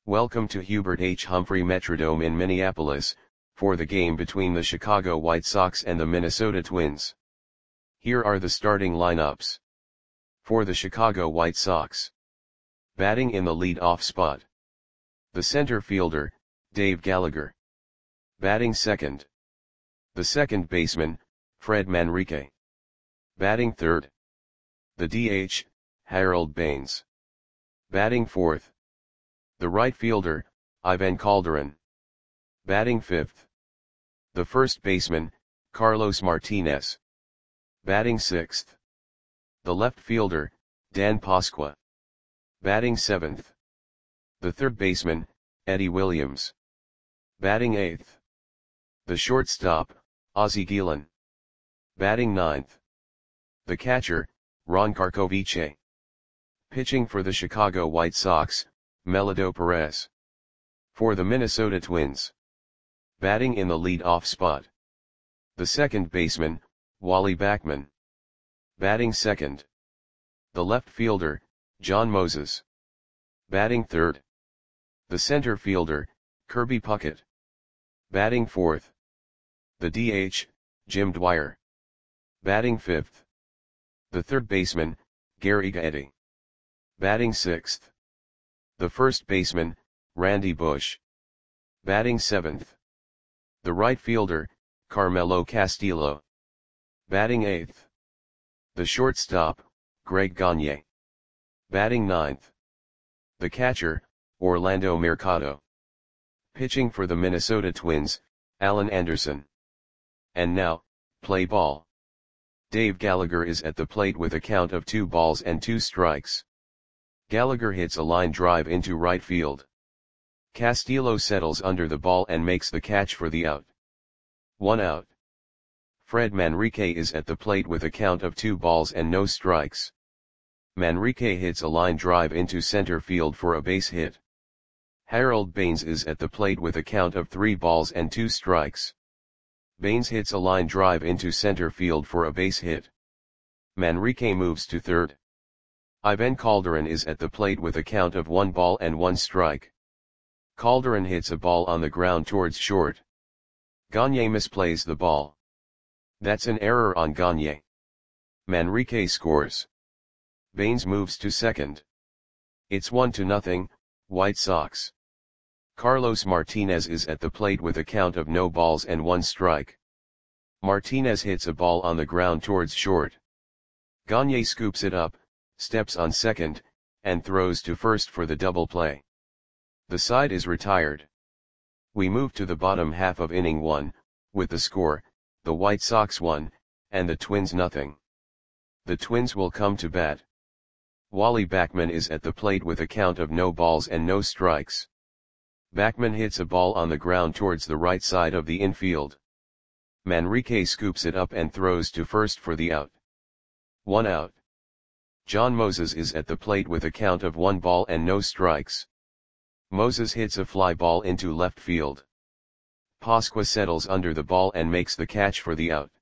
Welcome to Hubert H. Humphrey Metrodome in Minneapolis, for the game between the Chicago White Sox and the Minnesota Twins. Here are the starting lineups. For the Chicago White Sox. Batting in the lead-off spot. The center fielder, Dave Gallagher. Batting second. The second baseman, Fred Manrique. Batting third. The DH, Harold Baines. Batting fourth. The right fielder, Ivan Calderon. Batting fifth. The first baseman, Carlos Martinez. Batting sixth. The left fielder, Dan Pasqua. Batting seventh. The third baseman, Eddie Williams. Batting eighth. The shortstop, Ozzie Guillen. Batting ninth. The catcher, Ron Karkovice. Pitching for the Chicago White Sox, Melido Perez. For the Minnesota Twins. Batting in the lead-off spot. The second baseman, Wally Backman. Batting second. The left fielder, John Moses. Batting third. The center fielder, Kirby Puckett. Batting fourth. The DH, Jim Dwyer. Batting fifth. The third baseman, Gary Gaetti. Batting sixth. The first baseman, Randy Bush. Batting seventh. The right fielder, Carmelo Castillo. Batting eighth. The shortstop, Greg Gagne. Batting ninth. The catcher, Orlando Mercado. Pitching for the Minnesota Twins, Alan Anderson. And now, play ball. Dave Gallagher is at the plate with a count of 2 balls and 2 strikes. Gallagher hits a line drive into right field. Castillo settles under the ball and makes the catch for the out. 1 out. Fred Manrique is at the plate with a count of 2 balls and no strikes. Manrique hits a line drive into center field for a base hit. Harold Baines is at the plate with a count of 3 balls and 2 strikes. Baines hits a line drive into center field for a base hit. Manrique moves to third. Ivan Calderon is at the plate with a count of 1 ball and 1 strike. Calderon hits a ball on the ground towards short. Gagne misplays the ball. That's an error on Gagne. Manrique scores. Baines moves to second. It's 1-0, White Sox. Carlos Martinez is at the plate with a count of no balls and 1 strike. Martinez hits a ball on the ground towards short. Gagne scoops it up, steps on second, and throws to first for the double play. The side is retired. We move to the bottom half of inning 1, with the score, the White Sox 1, and the Twins 0. The Twins will come to bat. Wally Backman is at the plate with a count of no balls and no strikes. Backman hits a ball on the ground towards the right side of the infield. Manrique scoops it up and throws to first for the out. 1 out. John Moses is at the plate with a count of 1 ball and no strikes. Moses hits a fly ball into left field. Pasqua settles under the ball and makes the catch for the out.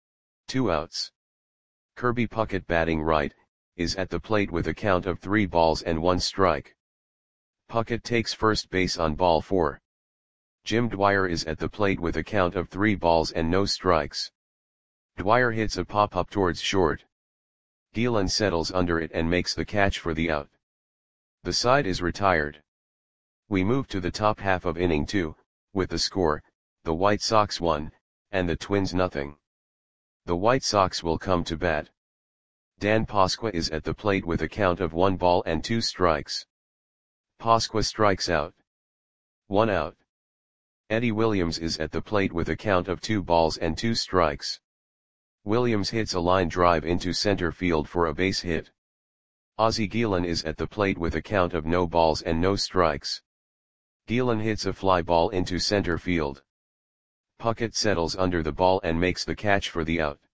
2 outs. Kirby Puckett, batting right, is at the plate with a count of 3 balls and 1 strike. Puckett takes first base on ball 4. Jim Dwyer is at the plate with a count of 3 balls and no strikes. Dwyer hits a pop-up towards short. Guillen settles under it and makes the catch for the out. The side is retired. We move to the top half of inning 2, with the score, the White Sox 1, and the Twins 0. The White Sox will come to bat. Dan Pasqua is at the plate with a count of 1 ball and 2 strikes. Pasqua strikes out. 1 out. Eddie Williams is at the plate with a count of 2 balls and 2 strikes. Williams hits a line drive into center field for a base hit. Ozzie Guillen is at the plate with a count of no balls and no strikes. Guillen hits a fly ball into center field. Puckett settles under the ball and makes the catch for the out.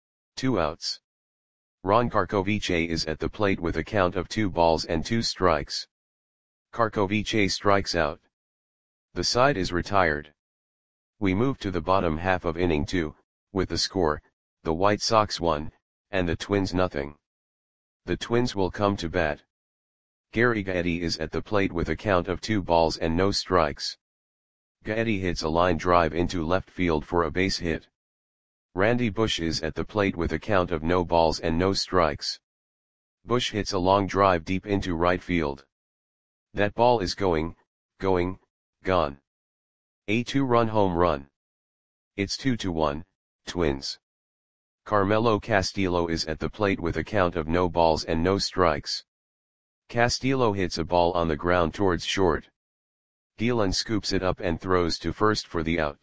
2 outs. Ron Karkovice is at the plate with a count of 2 balls and 2 strikes. Karkovice strikes out. The side is retired. We move to the bottom half of inning 2, with the score, the White Sox 1, and the Twins 0. The Twins will come to bat. Gary Gaetti is at the plate with a count of 2 balls and no strikes. Gaetti hits a line drive into left field for a base hit. Randy Bush is at the plate with a count of no balls and no strikes. Bush hits a long drive deep into right field. That ball is gone. A 2-run home run. It's 2-1, Twins. Carmelo Castillo is at the plate with a count of no balls and no strikes. Castillo hits a ball on the ground towards short. Dylan scoops it up and throws to first for the out.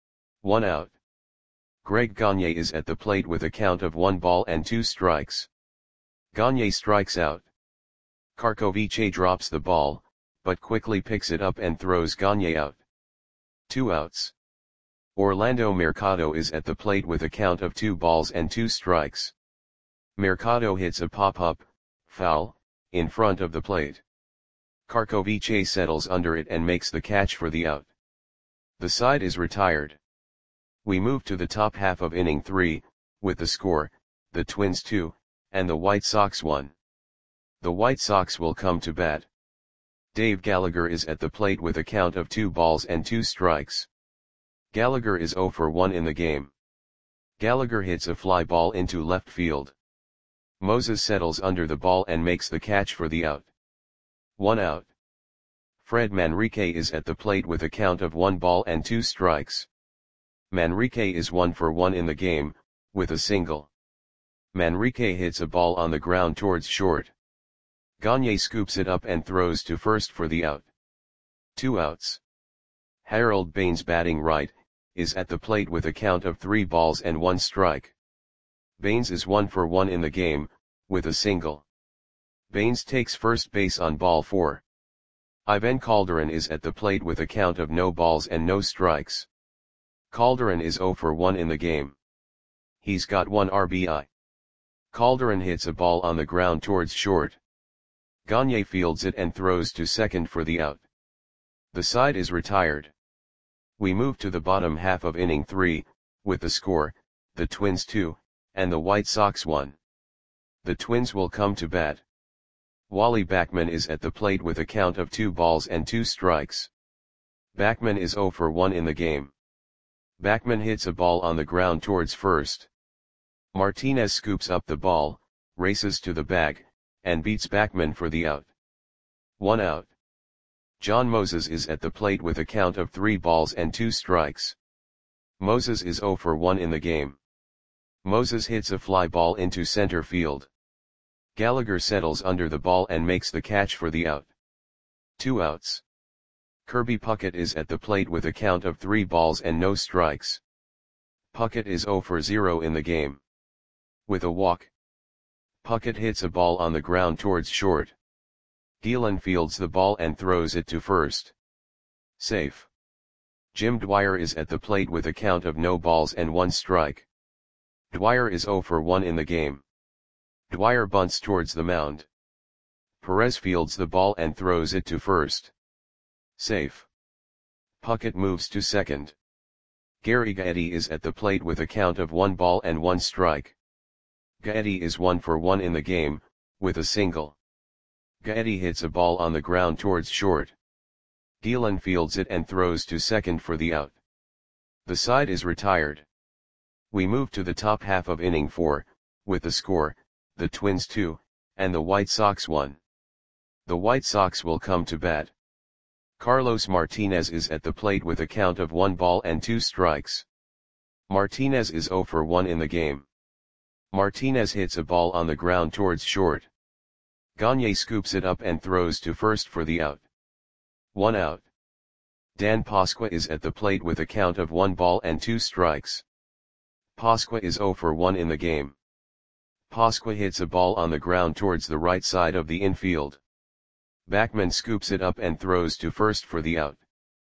1 out. Greg Gagne is at the plate with a count of 1 ball and 2 strikes. Gagne strikes out. Karkovice drops the ball, but quickly picks it up and throws Gagne out. 2 outs. Orlando Mercado is at the plate with a count of 2 balls and 2 strikes. Mercado hits a pop-up, foul, in front of the plate. Karkovice settles under it and makes the catch for the out. The side is retired. We move to the top half of inning 3, with the score, the Twins 2, and the White Sox 1. The White Sox will come to bat. Dave Gallagher is at the plate with a count of 2 balls and 2 strikes. Gallagher is 0 for 1 in the game. Gallagher hits a fly ball into left field. Moses settles under the ball and makes the catch for the out. 1 out. Fred Manrique is at the plate with a count of 1 ball and 2 strikes. Manrique is 1 for 1 in the game, with a single. Manrique hits a ball on the ground towards short. Gagne scoops it up and throws to first for the out. 2 outs. Harold Baines, batting right, is at the plate with a count of 3 balls and 1 strike. Baines is 1 for 1 in the game, with a single. Baines takes first base on ball 4. Ivan Calderon is at the plate with a count of no balls and no strikes. Calderon is 0 for 1 in the game. He's got 1 RBI. Calderon hits a ball on the ground towards short. Gagne fields it and throws to second for the out. The side is retired. We move to the bottom half of inning 3, with the score, the Twins 2, and the White Sox 1. The Twins will come to bat. Wally Backman is at the plate with a count of 2 balls and 2 strikes. Backman is 0 for 1 in the game. Backman hits a ball on the ground towards first. Martinez scoops up the ball, races to the bag, and beats Backman for the out. 1 out. John Moses is at the plate with a count of 3 balls and 2 strikes. Moses is 0 for 1 in the game. Moses hits a fly ball into center field. Gallagher settles under the ball and makes the catch for the out. 2 outs. Kirby Puckett is at the plate with a count of 3 balls and no strikes. Puckett is 0 for 0 in the game. With a walk. Puckett hits a ball on the ground towards short. Dylan fields the ball and throws it to first. Safe. Jim Dwyer is at the plate with a count of no balls and 1 strike. Dwyer is 0 for 1 in the game. Dwyer bunts towards the mound. Perez fields the ball and throws it to first. Safe. Puckett moves to second. Gary Gaetti is at the plate with a count of 1 ball and 1 strike. Gaetti is 1 for 1 in the game, with a single. Gaetti hits a ball on the ground towards short. Dylan fields it and throws to second for the out. The side is retired. We move to the top half of inning 4, with the score, the Twins 2, and the White Sox 1. The White Sox will come to bat. Carlos Martinez is at the plate with a count of 1 ball and 2 strikes. Martinez is 0 for 1 in the game. Martinez hits a ball on the ground towards short. Gagne scoops it up and throws to first for the out. 1 out. Dan Pasqua is at the plate with a count of 1 ball and 2 strikes. Pasqua is 0 for 1 in the game. Pasqua hits a ball on the ground towards the right side of the infield. Backman scoops it up and throws to first for the out.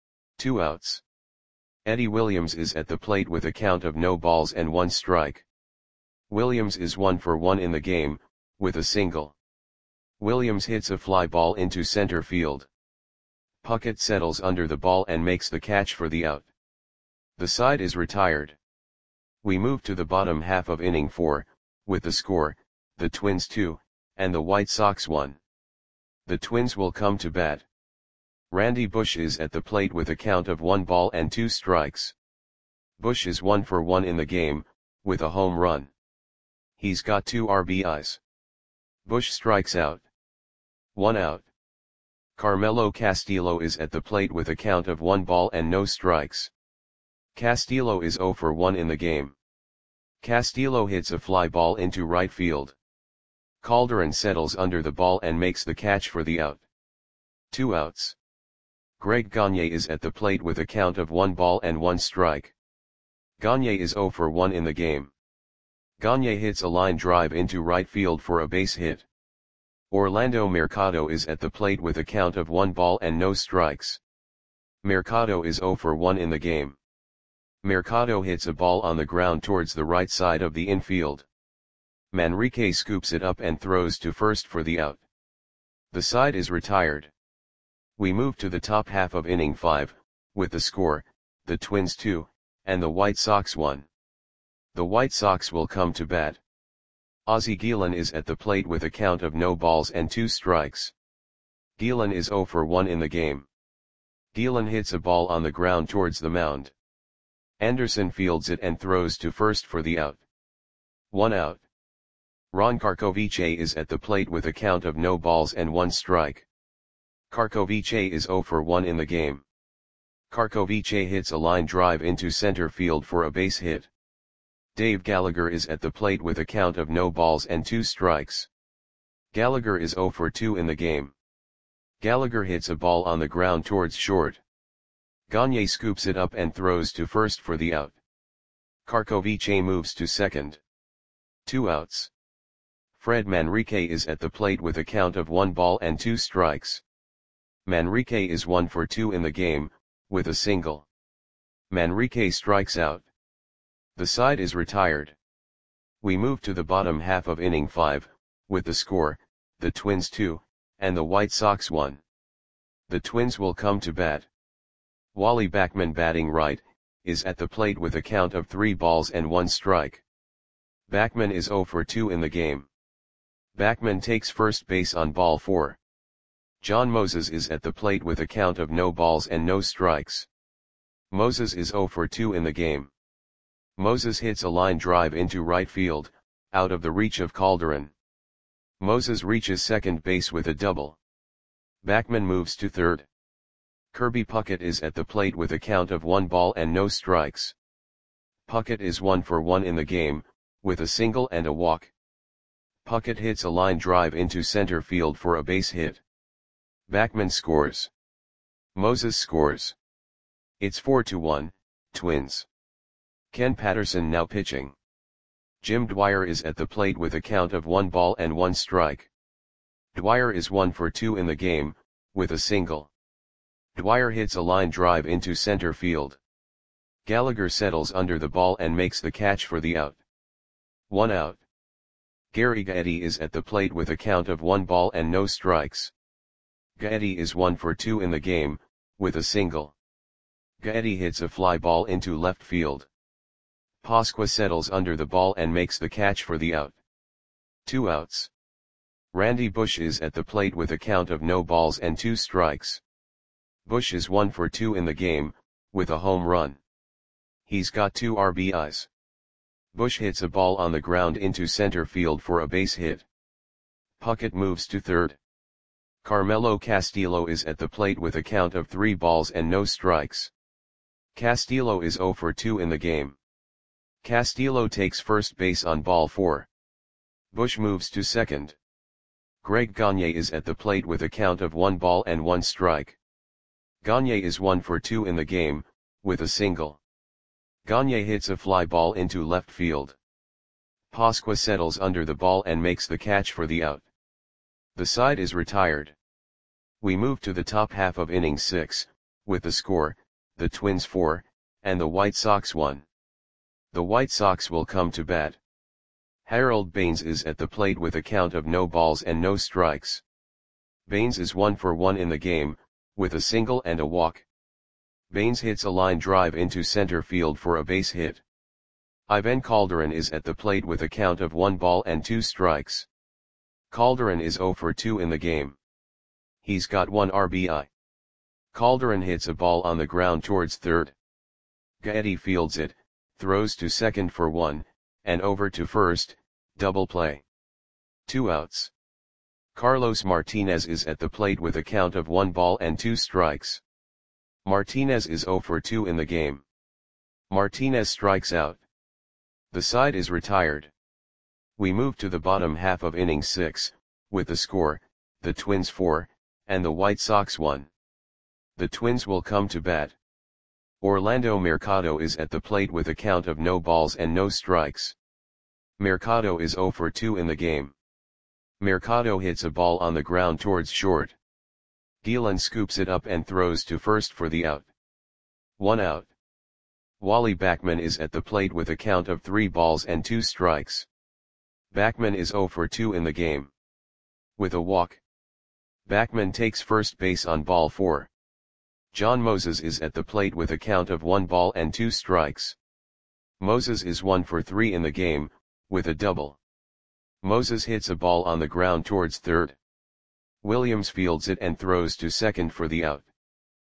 2 outs. Eddie Williams is at the plate with a count of no balls and 1 strike. Williams is 1 for 1 in the game, with a single. Williams hits a fly ball into center field. Puckett settles under the ball and makes the catch for the out. The side is retired. We move to the bottom half of inning 4, with the score, the Twins 2, and the White Sox 1. The Twins will come to bat. Randy Bush is at the plate with a count of 1 ball and 2 strikes. Bush is 1 for 1 in the game, with a home run. He's got 2 RBIs. Bush strikes out. 1 out. Carmelo Castillo is at the plate with a count of 1 ball and no strikes. Castillo is 0 for 1 in the game. Castillo hits a fly ball into right field. Calderon settles under the ball and makes the catch for the out. 2 outs. Greg Gagne is at the plate with a count of 1 ball and 1 strike. Gagne is 0 for 1 in the game. Gagne hits a line drive into right field for a base hit. Orlando Mercado is at the plate with a count of 1 ball and no strikes. Mercado is 0 for 1 in the game. Mercado hits a ball on the ground towards the right side of the infield. Manrique scoops it up and throws to first for the out. The side is retired. We move to the top half of inning 5, with the score, the Twins 2, and the White Sox 1. The White Sox will come to bat. Ozzie Guillen is at the plate with a count of no balls and 2 strikes. Guillen is 0 for 1 in the game. Guillen hits a ball on the ground towards the mound. Anderson fields it and throws to first for the out. 1 out. Ron Karkovice is at the plate with a count of no balls and 1 strike. Karkovice is 0 for 1 in the game. Karkovice hits a line drive into center field for a base hit. Dave Gallagher is at the plate with a count of no balls and 2 strikes. Gallagher is 0 for 2 in the game. Gallagher hits a ball on the ground towards short. Gagne scoops it up and throws to first for the out. Karkovice moves to second. 2 outs. Fred Manrique is at the plate with a count of 1 ball and 2 strikes. Manrique is 1 for 2 in the game, with a single. Manrique strikes out. The side is retired. We move to the bottom half of inning 5, with the score, the Twins 2, and the White Sox 1. The Twins will come to bat. Wally Backman, batting right, is at the plate with a count of 3 balls and 1 strike. Backman is 0 for 2 in the game. Backman takes first base on ball 4. John Moses is at the plate with a count of no balls and no strikes. Moses is 0 for 2 in the game. Moses hits a line drive into right field, out of the reach of Calderon. Moses reaches second base with a double. Backman moves to third. Kirby Puckett is at the plate with a count of 1 ball and no strikes. Puckett is 1 for 1 in the game, with a single and a walk. Puckett hits a line drive into center field for a base hit. Backman scores. Moses scores. It's 4-1, Twins. Ken Patterson now pitching. Jim Dwyer is at the plate with a count of 1 ball and 1 strike. Dwyer is 1 for 2 in the game, with a single. Dwyer hits a line drive into center field. Gallagher settles under the ball and makes the catch for the out. 1 out. Gary Gaetti is at the plate with a count of 1 ball and no strikes. Gaetti is 1 for 2 in the game, with a single. Gaetti hits a fly ball into left field. Pasqua settles under the ball and makes the catch for the out. 2 outs. Randy Bush is at the plate with a count of no balls and 2 strikes. Bush is 1 for 2 in the game, with a home run. He's got 2 RBIs. Bush hits a ball on the ground into center field for a base hit. Puckett moves to third. Carmelo Castillo is at the plate with a count of 3 balls and no strikes. Castillo is 0 for 2 in the game. Castillo takes first base on ball 4. Bush moves to second. Greg Gagne is at the plate with a count of 1 ball and 1 strike. Gagne is 1 for 2 in the game, with a single. Gagne hits a fly ball into left field. Pasqua settles under the ball and makes the catch for the out. The side is retired. We move to the top half of inning 6, with the score, the Twins 4, and the White Sox 1. The White Sox will come to bat. Harold Baines is at the plate with a count of no balls and no strikes. Baines is 1 for 1 in the game, with a single and a walk. Baines hits a line drive into center field for a base hit. Ivan Calderon is at the plate with a count of 1 ball and 2 strikes. Calderon is 0 for 2 in the game. He's got 1 RBI. Calderon hits a ball on the ground towards third. Gaetti fields it, throws to second for 1, and over to first, double play. 2 outs. Carlos Martinez is at the plate with a count of 1 ball and 2 strikes. Martinez is 0 for 2 in the game. Martinez strikes out. The side is retired. We move to the bottom half of inning 6, with the score, the Twins 4, and the White Sox 1. The Twins will come to bat. Orlando Mercado is at the plate with a count of no balls and no strikes. Mercado is 0 for 2 in the game. Mercado hits a ball on the ground towards short. Gielan scoops it up and throws to first for the out. 1 out. Wally Backman is at the plate with a count of 3 balls and 2 strikes. Backman is 0 for 2 in the game. With a walk, Backman takes first base on ball 4. John Moses is at the plate with a count of 1 ball and 2 strikes. Moses is 1 for 3 in the game, with a double. Moses hits a ball on the ground towards third. Williams fields it and throws to second for the out.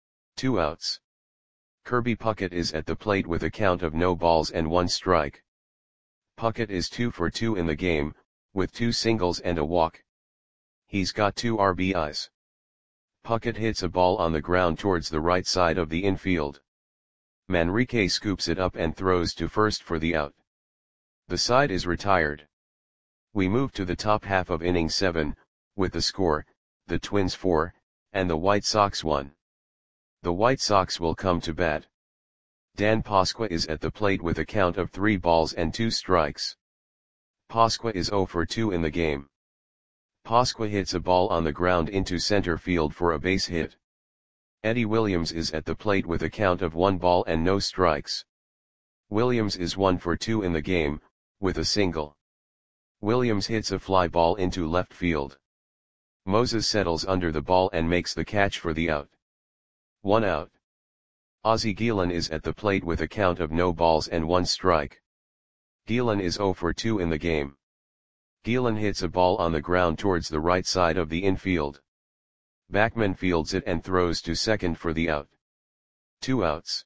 2 outs. Kirby Puckett is at the plate with a count of no balls and 1 strike. Puckett is 2 for 2 in the game, with 2 singles and a walk. He's got 2 RBIs. Puckett hits a ball on the ground towards the right side of the infield. Manrique scoops it up and throws to first for the out. The side is retired. We move to the top half of inning 7, with the score, the Twins 4, and the White Sox 1. The White Sox will come to bat. Dan Pasqua is at the plate with a count of 3 balls and 2 strikes. Pasqua is 0 for 2 in the game. Pasqua hits a ball on the ground into center field for a base hit. Eddie Williams is at the plate with a count of 1 ball and no strikes. Williams is 1 for 2 in the game, with a single. Williams hits a fly ball into left field. Moses settles under the ball and makes the catch for the out. 1 out. Ozzie Gielan is at the plate with a count of no balls and 1 strike. Gielan is 0 for 2 in the game. Gielan hits a ball on the ground towards the right side of the infield. Backman fields it and throws to second for the out. 2 outs.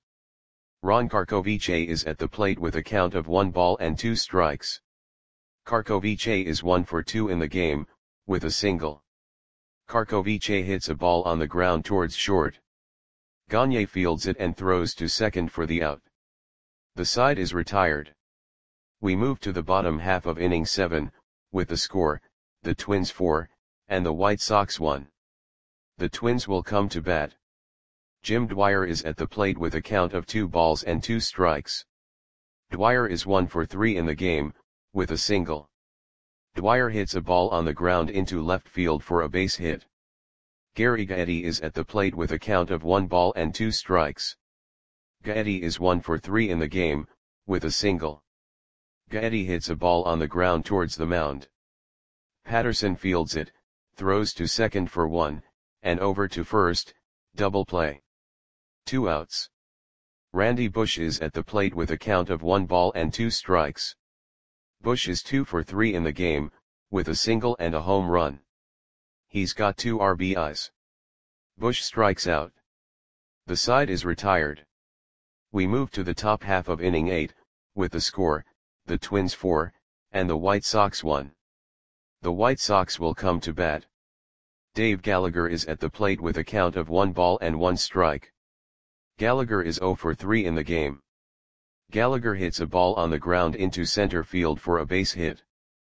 Ron Karkovice is at the plate with a count of 1 ball and 2 strikes. Karkovice is 1 for 2 in the game, with a single. Karkovice hits a ball on the ground towards short. Gagne fields it and throws to second for the out. The side is retired. We move to the bottom half of inning 7, with the score, the Twins 4, and the White Sox 1. The Twins will come to bat. Jim Dwyer is at the plate with a count of 2 balls and 2 strikes. Dwyer is 1 for 3 in the game, with a single. Dwyer hits a ball on the ground into left field for a base hit. Gary Gaetti is at the plate with a count of 1 ball and 2 strikes. Gaetti is 1 for 3 in the game, with a single. Gaetti hits a ball on the ground towards the mound. Patterson fields it, throws to second for 1, and over to first, double play. 2 outs. Randy Bush is at the plate with a count of 1 ball and 2 strikes. Bush is 2 for 3 in the game, with a single and a home run. He's got 2 RBIs. Bush strikes out. The side is retired. We move to the top half of inning 8, with the score, the Twins 4, and the White Sox 1. The White Sox will come to bat. Dave Gallagher is at the plate with a count of 1 ball and 1 strike. Gallagher is 0 for 3 in the game. Gallagher hits a ball on the ground into center field for a base hit.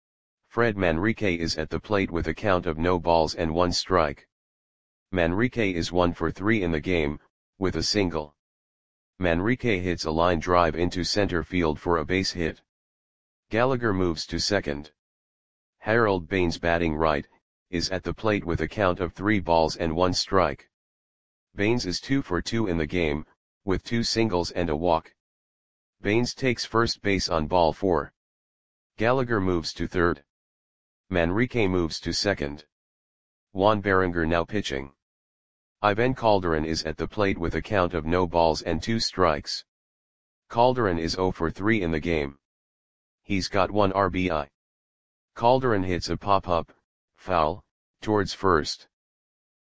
Fred Manrique is at the plate with a count of no balls and 1 strike. Manrique is 1 for 3 in the game, with a single. Manrique hits a line drive into center field for a base hit. Gallagher moves to second. Harold Baines, batting right, is at the plate with a count of 3 balls and 1 strike. Baines is 2 for 2 in the game, with 2 singles and a walk. Baines takes first base on ball 4. Gallagher moves to third. Manrique moves to second. Juan Berenger now pitching. Ivan Calderon is at the plate with a count of no balls and 2 strikes. Calderon is 0 for 3 in the game. He's got 1 RBI. Calderon hits a pop-up, foul, towards first.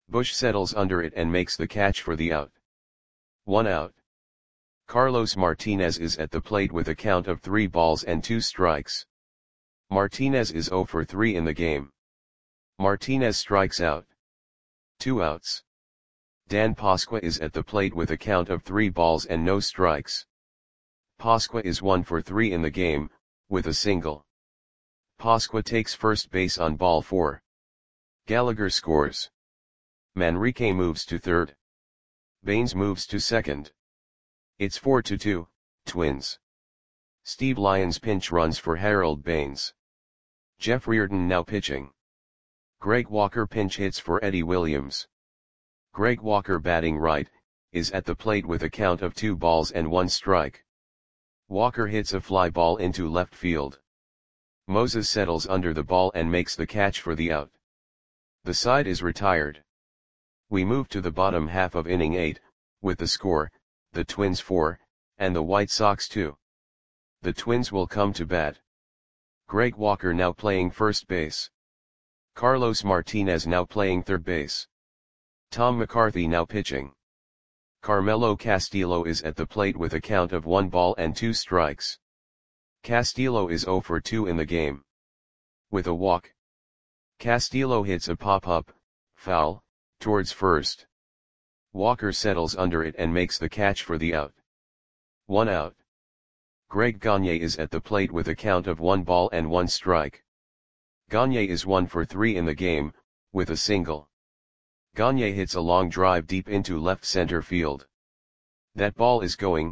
Bush settles under it and makes the catch for the out. 1 out. Carlos Martinez is at the plate with a count of 3 balls and 2 strikes. Martinez is 0 for 3 in the game. Martinez strikes out. 2 outs. Dan Pasqua is at the plate with a count of 3 balls and no strikes. Pasqua is 1 for 3 in the game, with a single. Pasqua takes first base on ball 4. Gallagher scores. Manrique moves to third. Baines moves to second. It's 4-2, Twins. Steve Lyons pinch runs for Harold Baines. Jeff Reardon now pitching. Greg Walker pinch hits for Eddie Williams. Greg Walker batting right, is at the plate with a count of 2 balls and 1 strike. Walker hits a fly ball into left field. Moses settles under the ball and makes the catch for the out. The side is retired. We move to the bottom half of inning 8, with the score, the Twins 4, and the White Sox 2. The Twins will come to bat. Greg Walker now playing first base. Carlos Martinez now playing third base. Tom McCarthy now pitching. Carmelo Castillo is at the plate with a count of 1 ball and 2 strikes. Castillo is 0 for 2 in the game. With a walk. Castillo hits a pop-up, foul, towards first. Walker settles under it and makes the catch for the out. 1 out. Greg Gagne is at the plate with a count of 1 ball and 1 strike. Gagne is 1 for 3 in the game, with a single. Gagne hits a long drive deep into left center field. That ball is going,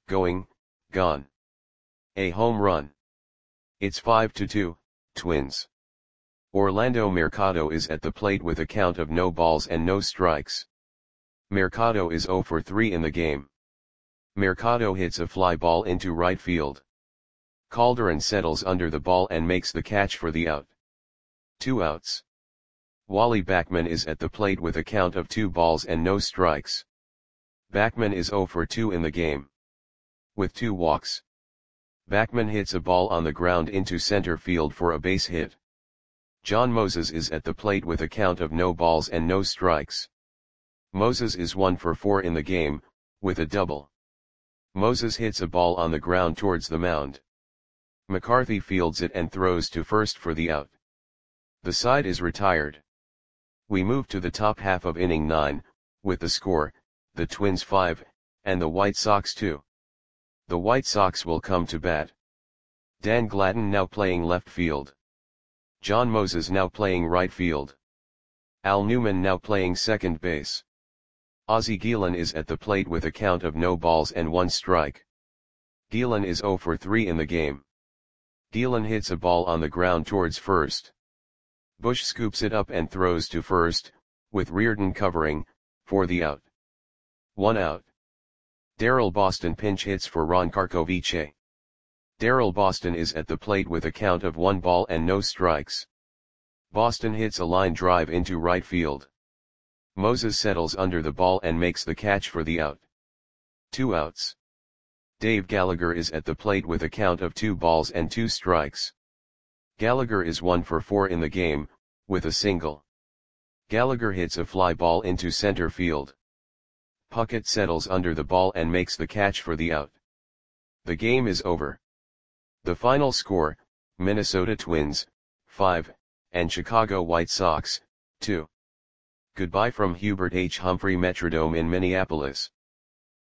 gone. A home run. It's 5-2, Twins. Orlando Mercado is at the plate with a count of no balls and no strikes. Mercado is 0 for 3 in the game. Mercado hits a fly ball into right field. Calderon settles under the ball and makes the catch for the out. 2 outs. Wally Backman is at the plate with a count of 2 balls and no strikes. Backman is 0 for 2 in the game. With 2 walks. Backman hits a ball on the ground into center field for a base hit. John Moses is at the plate with a count of no balls and no strikes. Moses is 1 for 4 in the game, with a double. Moses hits a ball on the ground towards the mound. McCarthy fields it and throws to first for the out. The side is retired. We move to the top half of inning 9, with the score, the Twins 5, and the White Sox 2. The White Sox will come to bat. Dan Gladden now playing left field. John Moses now playing right field. Al Newman now playing second base. Ozzie Guillen is at the plate with a count of no balls and 1 strike. Guillen is 0 for 3 in the game. Guillen hits a ball on the ground towards first. Bush scoops it up and throws to first, with Reardon covering, for the out. 1 out. Darryl Boston pinch hits for Ron Karkovice. Darryl Boston is at the plate with a count of 1 ball and no strikes. Boston hits a line drive into right field. Moses settles under the ball and makes the catch for the out. 2 outs. Dave Gallagher is at the plate with a count of 2 balls and 2 strikes. Gallagher is 1 for 4 in the game, with a single. Gallagher hits a fly ball into center field. Puckett settles under the ball and makes the catch for the out. The game is over. The final score, Minnesota Twins, 5, and Chicago White Sox, 2. Goodbye from Hubert H. Humphrey Metrodome in Minneapolis.